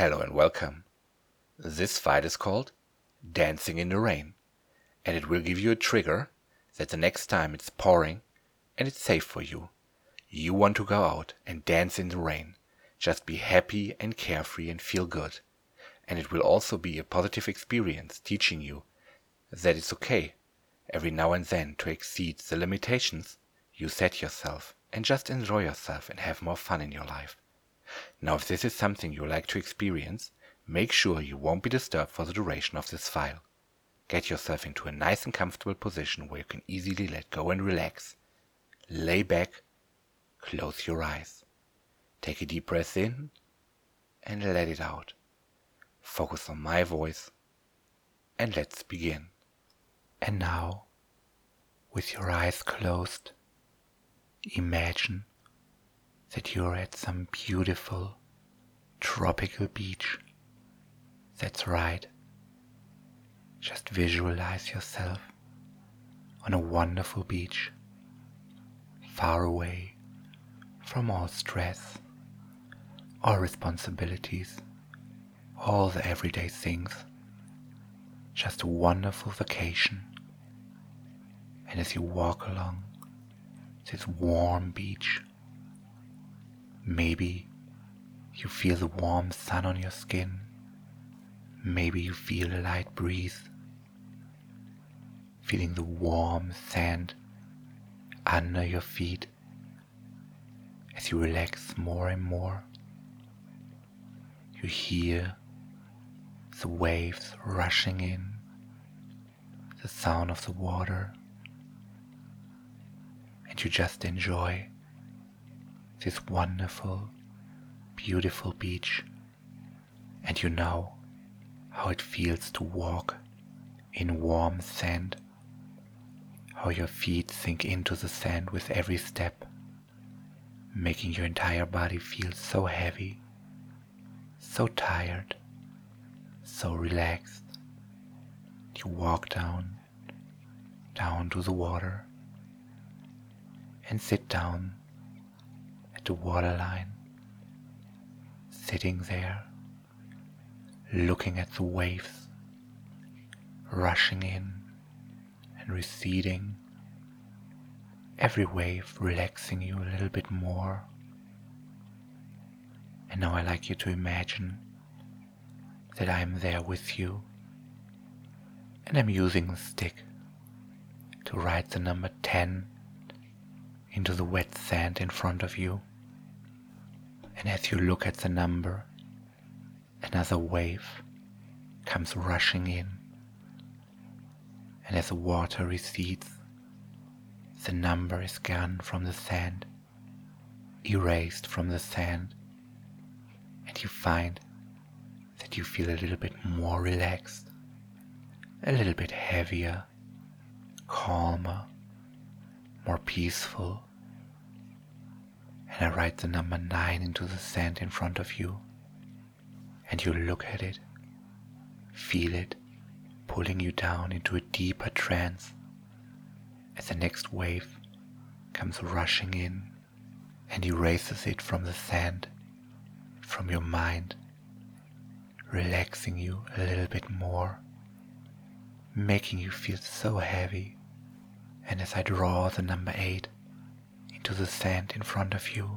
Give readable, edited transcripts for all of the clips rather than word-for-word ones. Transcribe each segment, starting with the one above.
Hello and welcome. This file is called Dancing in the Rain, and it will give you a trigger that the next time it's pouring and it's safe for you, you want to go out and dance in the rain. Just be happy and carefree and feel good. And it will also be a positive experience teaching you that it's okay every now and then to exceed the limitations you set yourself and just enjoy yourself and have more fun in your life. Now, if this is something you like to experience, make sure you won't be disturbed for the duration of this file. Get yourself into a nice and comfortable position where you can easily let go and relax. Lay back, close your eyes. Take a deep breath in and let it out. Focus on my voice and let's begin. And now, with your eyes closed, imagine that you're at some beautiful tropical beach. That's right. Just visualize yourself on a wonderful beach, far away from all stress, all responsibilities, all the everyday things. Just a wonderful vacation. And as you walk along this warm beach, maybe you feel the warm sun on your skin. Maybe you feel a light breeze, feeling the warm sand under your feet as you relax more and more. You hear the waves rushing in, the sound of the water, and you just enjoy this wonderful, beautiful beach. And you know how it feels to walk in warm sand, how your feet sink into the sand with every step, making your entire body feel so heavy, so tired, so relaxed. You walk down to the water and sit down at the waterline, sitting there, looking at the waves rushing in and receding, every wave relaxing you a little bit more. And now I'd like you to imagine that I'm there with you, and I'm using the stick to write the number 10 into the wet sand in front of you. And as you look at the number, another wave comes rushing in, and as the water recedes, the number is gone from the sand, erased from the sand, and you find that you feel a little bit more relaxed, a little bit heavier, calmer, more peaceful. And I write the number 9 into the sand in front of you, and you look at it, feel it pulling you down into a deeper trance as the next wave comes rushing in and erases it from the sand, from your mind, relaxing you a little bit more, making you feel so heavy. And as I draw the number 8 into the sand in front of you,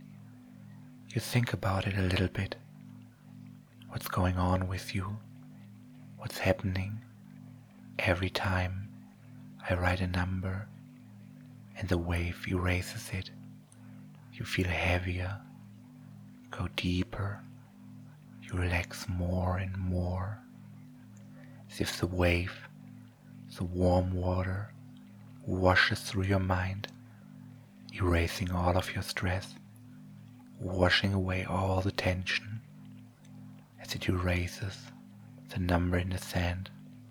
you think about it a little bit. What's going on with you? What's happening every time I write a number and the wave erases it? You feel heavier, go deeper, you relax more and more, as if the wave, the warm water, washes through your mind, erasing all of your stress, washing away all the tension as it erases the number in the sand.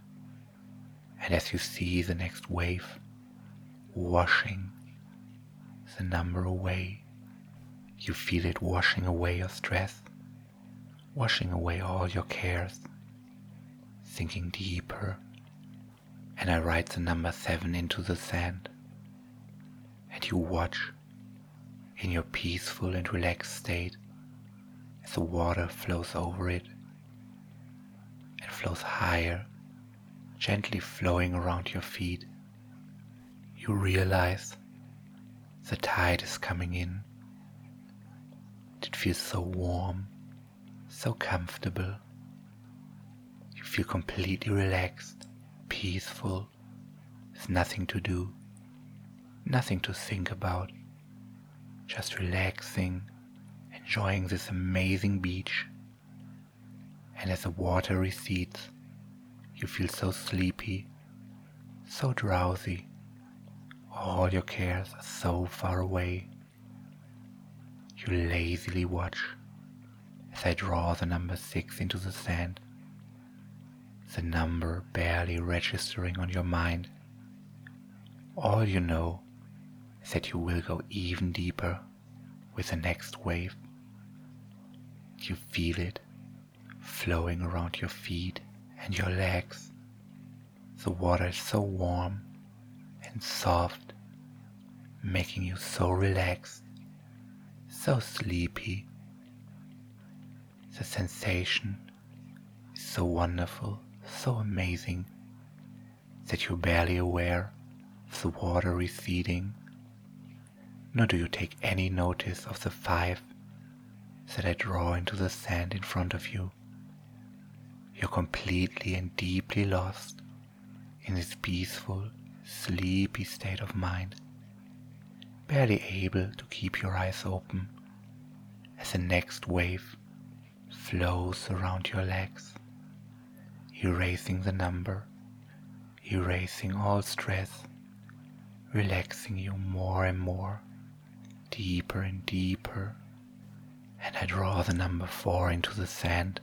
And as you see the next wave washing the number away, you feel it washing away your stress, washing away all your cares, sinking deeper. And I write the number 7 into the sand, and you watch in your peaceful and relaxed state as the water flows over it and flows higher, gently flowing around your feet. You realize the tide is coming in. It feels so warm, so comfortable. You feel completely relaxed, peaceful. There's nothing to do, nothing to think about. Just relaxing, enjoying this amazing beach. And as the water recedes, you feel so sleepy, so drowsy. All your cares are so far away. You lazily watch as I draw the number 6 into the sand, the number barely registering on your mind. All you know is that you will go even deeper with the next wave. You feel it flowing around your feet and your legs. The water is so warm and soft, making you so relaxed, so sleepy. The sensation is so wonderful, so amazing, that you're barely aware of the water receding, nor do you take any notice of the 5 that I draw into the sand in front of you. You're completely and deeply lost in this peaceful, sleepy state of mind, barely able to keep your eyes open as the next wave flows around your legs, erasing the number, erasing all stress, relaxing you more and more, deeper and deeper. And I draw the number 4 into the sand.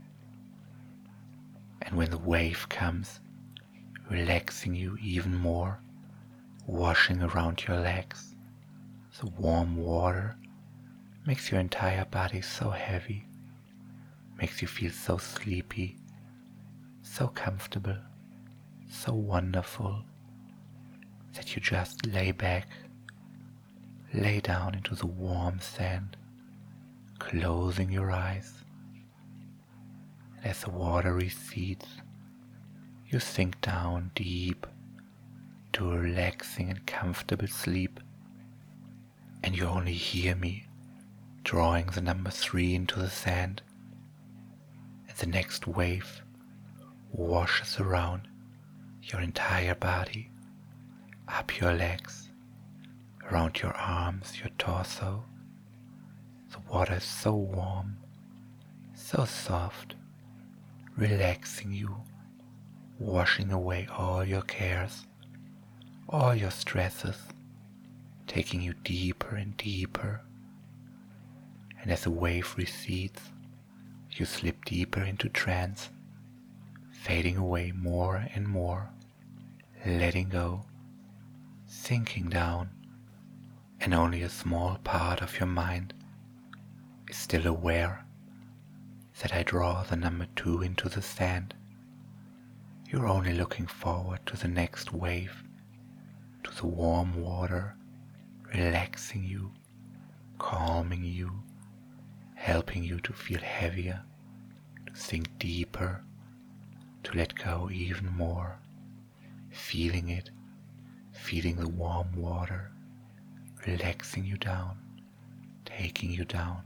And when the wave comes, relaxing you even more, washing around your legs, the warm water makes your entire body so heavy, makes you feel so sleepy, so comfortable, so wonderful, that you just lay back, lay down into the warm sand, closing your eyes. And as the water recedes, you sink down deep to a relaxing and comfortable sleep, and you only hear me drawing the number 3 into the sand, and the next wave washes around your entire body, up your legs, around your arms, your torso. The water is so warm, so soft, relaxing you, washing away all your cares, all your stresses, taking you deeper and deeper. And as the wave recedes, you slip deeper into trance, fading away more and more, letting go, sinking down, and only a small part of your mind is still aware that I draw the number 2 into the sand. You're only looking forward to the next wave, to the warm water, relaxing you, calming you, helping you to feel heavier, to sink deeper, to let go even more, feeling it, feeling the warm water, relaxing you down, taking you down.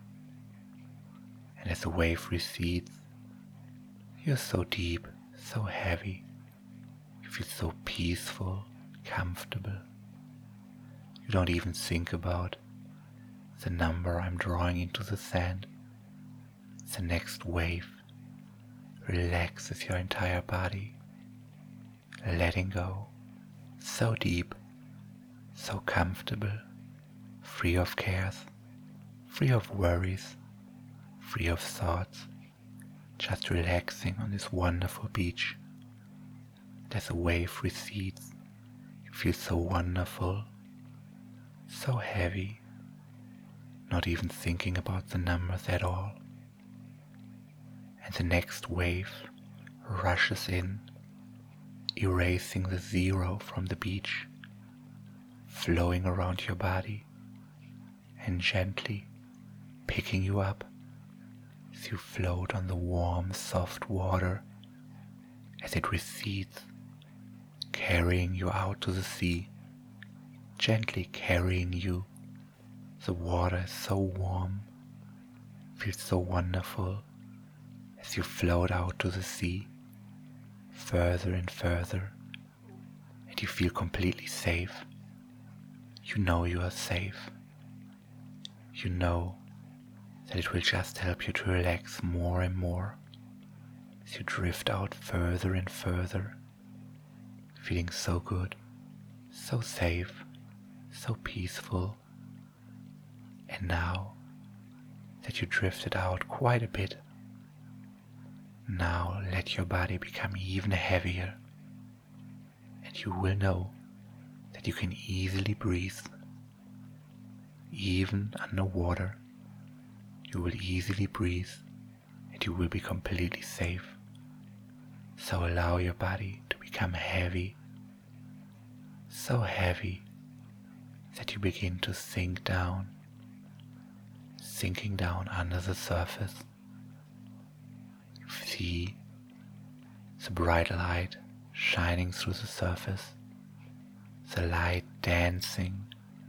And as the wave recedes, you're so deep, so heavy, you feel so peaceful, comfortable. You don't even think about the number I'm drawing into the sand. The next wave relaxes your entire body, letting go, so deep, so comfortable, free of cares, free of worries, free of thoughts, just relaxing on this wonderful beach. As the wave recedes, you feel so wonderful, so heavy, not even thinking about the numbers at all. And the next wave rushes in, erasing the 0 from the beach, flowing around your body and gently picking you up as you float on the warm, soft water, as it recedes, carrying you out to the sea, gently carrying you. The water is so warm, feels so wonderful as you float out to the sea, further and further, and you feel completely safe. You know you are safe. You know that it will just help you to relax more and more as you drift out further and further, feeling so good, so safe, so peaceful. And now that you drifted out quite a bit, now let your body become even heavier, and you will know that you can easily breathe. Even underwater, you will easily breathe and you will be completely safe. So allow your body to become heavy, so heavy that you begin to sink down, sinking down under the surface. You see the bright light shining through the surface, the light dancing,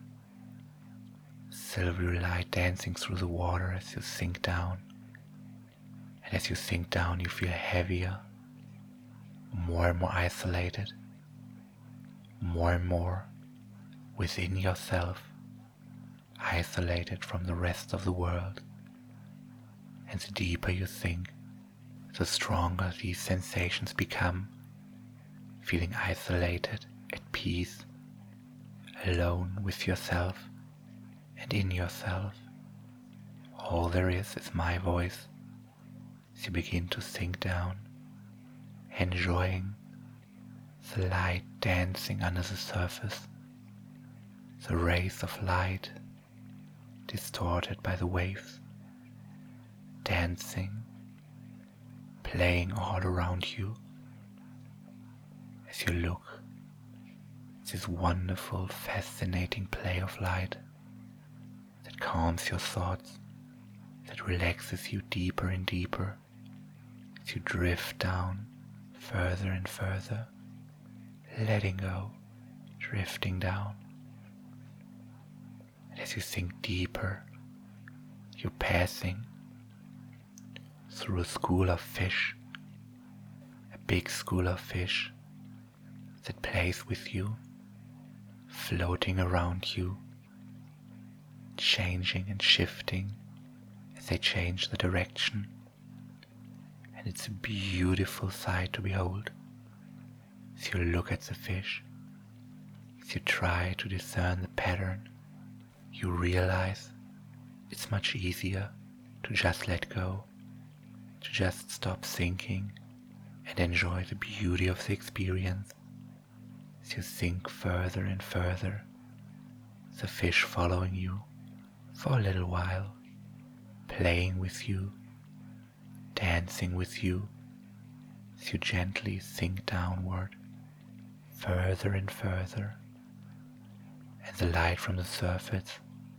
silvery light dancing through the water as you sink down. And as you sink down, you feel heavier, more and more isolated, more and more within yourself, isolated from the rest of the world. And the deeper you sink, the stronger these sensations become, feeling isolated, at peace, alone with yourself and in yourself. All there is my voice as you begin to sink down, enjoying the light dancing under the surface, the rays of light distorted by the waves, dancing, playing all around you as you look at this wonderful, fascinating play of light that calms your thoughts, that relaxes you deeper and deeper as you drift down further and further, letting go, drifting down. And as you sink deeper, you're passing through a school of fish, a big school of fish that plays with you, floating around you, changing and shifting as they change the direction. And it's a beautiful sight to behold as you look at the fish, as you try to discern the pattern. You realize it's much easier to just let go, to just stop thinking and enjoy the beauty of the experience. As you sink further and further, the fish following you for a little while, playing with you, dancing with you, as you gently sink downward, further and further, and the light from the surface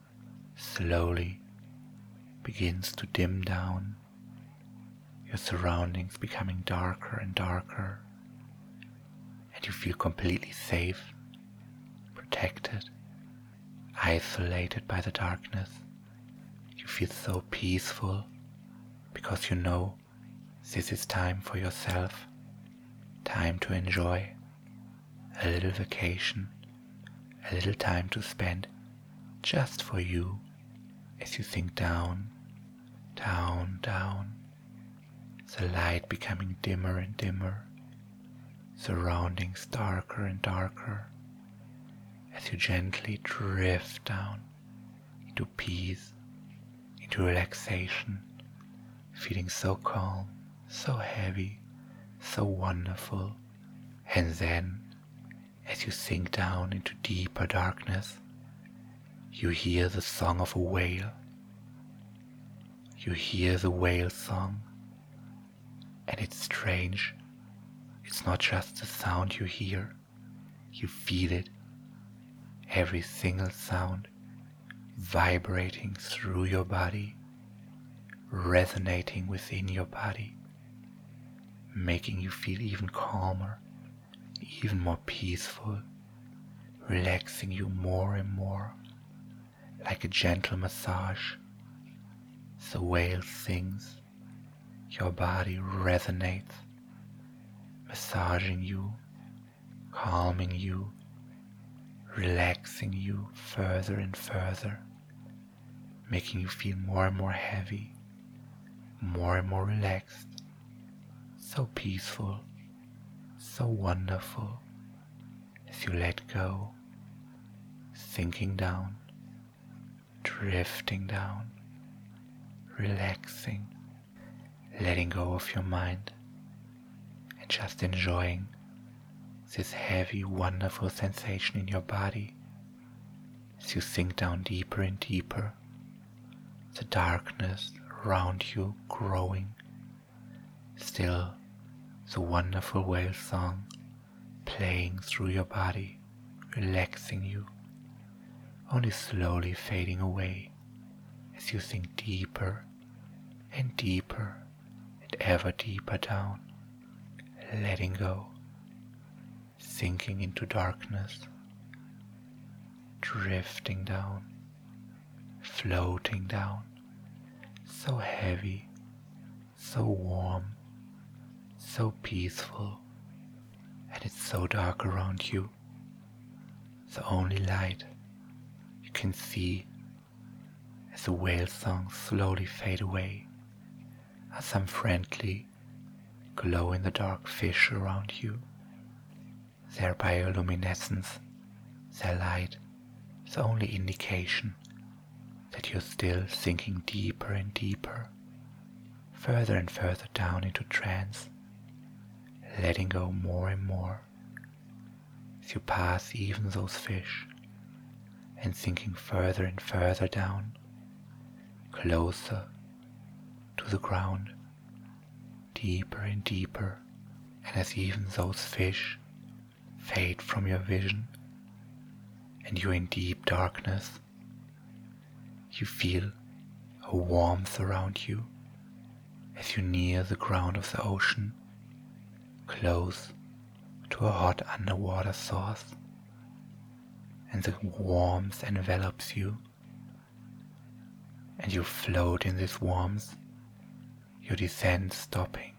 slowly begins to dim down, your surroundings becoming darker and darker, and you feel completely safe, protected, isolated by the darkness. You feel so peaceful because you know this is time for yourself, time to enjoy, a little vacation, a little time to spend just for you as you sink down, down, down, the light becoming dimmer and dimmer, surroundings darker and darker, as you gently drift down into peace, into relaxation, feeling so calm, so heavy, so wonderful. And then, as you sink down into deeper darkness, you hear the song of a whale. You hear the whale song, and it's strange. It's not just the sound you hear, you feel it. Every single sound vibrating through your body, resonating within your body, making you feel even calmer, even more peaceful, relaxing you more and more, like a gentle massage. The whale sings, your body resonates, massaging you, calming you, relaxing you further and further, making you feel more and more heavy, more and more relaxed, so peaceful, so wonderful, as you let go, sinking down, drifting down, relaxing, letting go of your mind, and just enjoying this heavy, wonderful sensation in your body as you sink down deeper and deeper, the darkness around you growing, still the wonderful whale song playing through your body, relaxing you, only slowly fading away as you sink deeper and deeper and ever deeper down, letting go, sinking into darkness, drifting down, floating down, so heavy, so warm, so peaceful, and it's so dark around you. The only light you can see as the whale songs slowly fade away are some friendly, glow-in-the-dark fish around you. Their bioluminescence, their light, is the only indication that you're still sinking deeper and deeper, further and further down into trance, letting go more and more as you pass even those fish and sinking further and further down, closer to the ground, deeper and deeper, and as even those fish fade from your vision and you're in deep darkness, you feel a warmth around you as you near the ground of the ocean, close to a hot underwater source, and the warmth envelops you, and you float in this warmth, your descent stopping.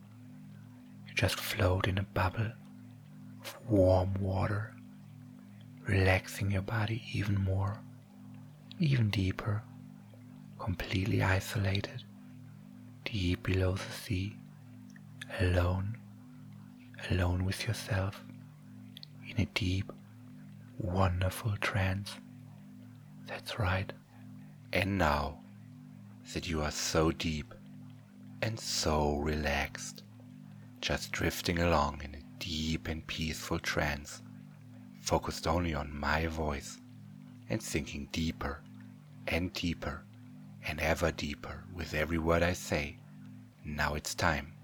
You just float in a bubble of warm water, relaxing your body even more, even deeper, completely isolated, deep below the sea, alone with yourself, in a deep, wonderful trance. That's right. And now that you are so deep and so relaxed, just drifting along in a deep and peaceful trance, focused only on my voice and sinking deeper and deeper and ever deeper with every word I say, now it's time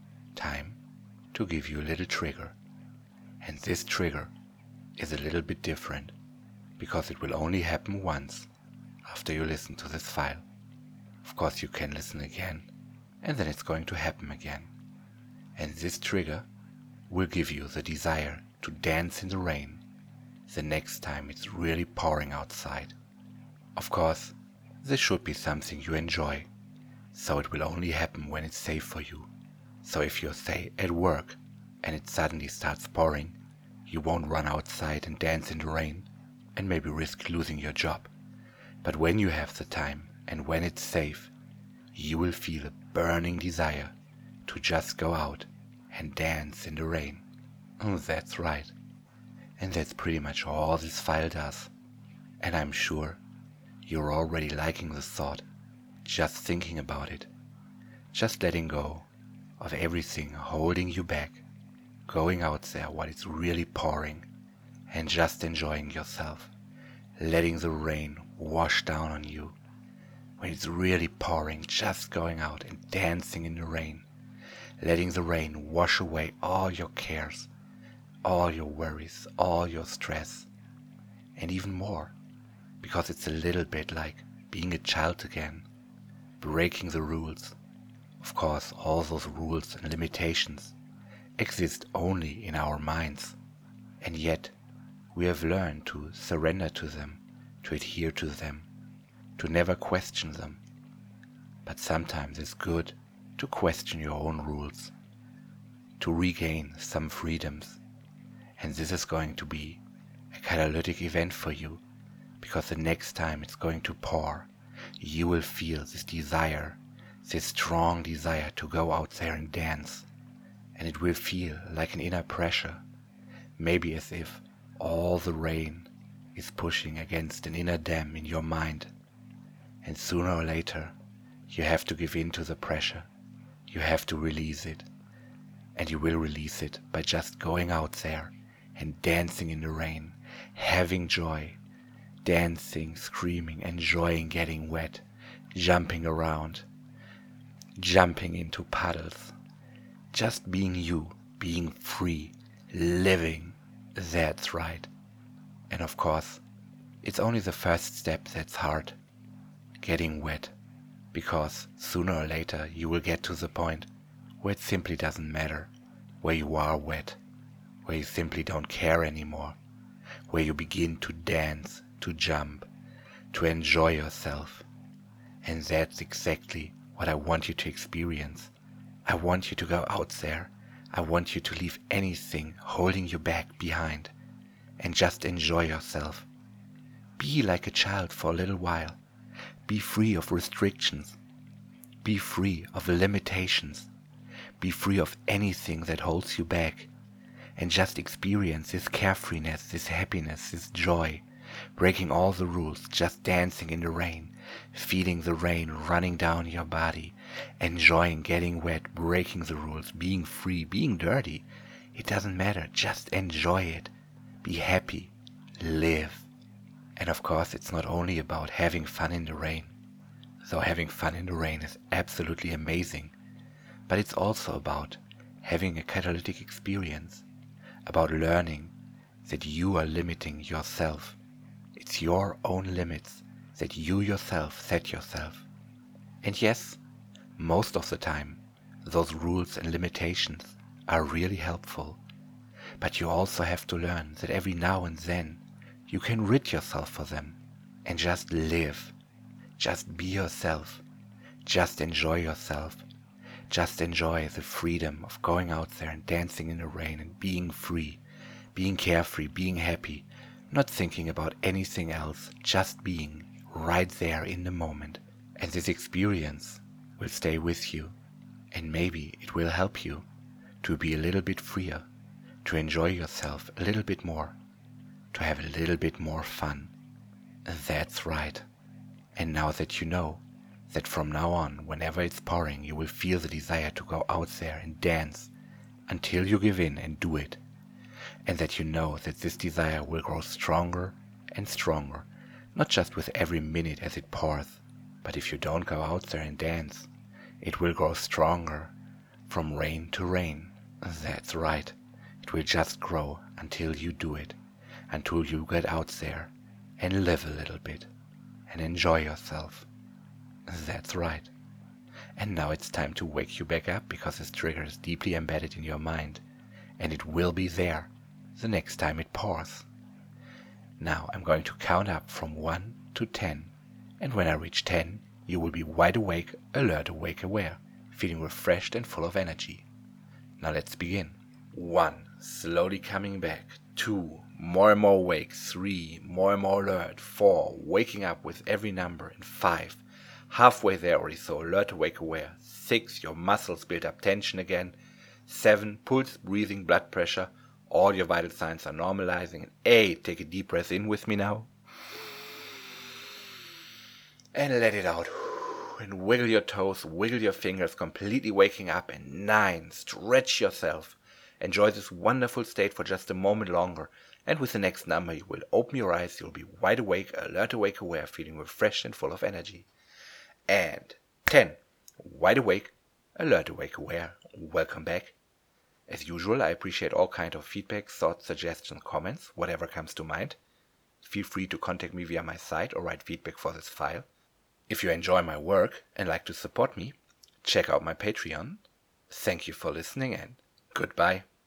to give you a little trigger. And this trigger is a little bit different because it will only happen once after you listen to this file. Of course you can listen again and then it's going to happen again. And this trigger will give you the desire to dance in the rain the next time it's really pouring outside. Of course, this should be something you enjoy, so it will only happen when it's safe for you. So if you're, say, at work and it suddenly starts pouring, you won't run outside and dance in the rain and maybe risk losing your job. But when you have the time and when it's safe, you will feel a burning desire to just go out and dance in the rain. Oh, that's right. And that's pretty much all this file does. And I'm sure you're already liking the thought, just thinking about it, just letting go of everything holding you back, going out there while it's really pouring, and just enjoying yourself, letting the rain wash down on you. When it's really pouring, just going out and dancing in the rain, letting the rain wash away all your cares, all your worries, all your stress, and even more, because it's a little bit like being a child again, breaking the rules. Of course, all those rules and limitations exist only in our minds, and yet we have learned to surrender to them, to adhere to them, to never question them. But sometimes it's good to question your own rules, to regain some freedoms. And this is going to be a catalytic event for you, because the next time it's going to pour, you will feel this desire, this strong desire to go out there and dance. And it will feel like an inner pressure, maybe as if all the rain is pushing against an inner dam in your mind. And sooner or later, you have to give in to the pressure. You have to release it. And you will release it by just going out there and dancing in the rain, having joy, dancing, screaming, enjoying getting wet, jumping around, jumping into puddles, just being you, being free, living. That's right. And of course, it's only the first step that's hard, getting wet, because sooner or later you will get to the point where it simply doesn't matter, where you are wet, where you simply don't care anymore, where you begin to dance, to jump, to enjoy yourself. And that's exactly what I want you to experience. I want you to go out there. I want you to leave anything holding you back behind and just enjoy yourself. Be like a child for a little while. Be free of restrictions. Be free of limitations. Be free of anything that holds you back. And just experience this carefreeness, this happiness, this joy, breaking all the rules, just dancing in the rain, feeling the rain running down your body, enjoying getting wet, breaking the rules, being free, being dirty. It doesn't matter, just enjoy it. Be happy, live. And of course, it's not only about having fun in the rain, though having fun in the rain is absolutely amazing, but it's also about having a catalytic experience, about learning that you are limiting yourself. It's your own limits that you yourself set yourself. And yes, most of the time, those rules and limitations are really helpful. But you also have to learn that every now and then you can rid yourself of them and just live. Just be yourself. Just enjoy yourself. Just enjoy the freedom of going out there and dancing in the rain and being free, being carefree, being happy, not thinking about anything else, just being right there in the moment. And this experience will stay with you, and maybe it will help you to be a little bit freer, to enjoy yourself a little bit more, to have a little bit more fun. That's right. And now that you know that from now on, whenever it's pouring, you will feel the desire to go out there and dance until you give in and do it, and that you know that this desire will grow stronger and stronger, not just with every minute as it pours, but if you don't go out there and dance, it will grow stronger from rain to rain. That's right. It will just grow until you do it, until you get out there and live a little bit and enjoy yourself. That's right. And now it's time to wake you back up, because this trigger is deeply embedded in your mind, and it will be there the next time it pours. Now I'm going to count up from 1 to 10, and when I reach 10, you will be wide awake, alert, awake, aware, feeling refreshed and full of energy. Now let's begin. 1, slowly coming back. 2, more and more awake. 3, more and more alert. 4, waking up with every number. And 5, halfway there already, so alert, awake, aware. 6, your muscles build up tension again. 7, pulse, breathing, blood pressure. All your vital signs are normalizing. And 8, take a deep breath in with me now. And let it out. And wiggle your toes, wiggle your fingers, completely waking up. And 9, stretch yourself. Enjoy this wonderful state for just a moment longer. And with the next number, you will open your eyes. You'll be wide awake, alert, awake, aware, feeling refreshed and full of energy. And 10, wide awake, alert, awake, aware. Welcome back. As usual, I appreciate all kinds of feedback, thoughts, suggestions, comments, whatever comes to mind. Feel free to contact me via my site or write feedback for this file. If you enjoy my work and like to support me, check out my Patreon. Thank you for listening and goodbye.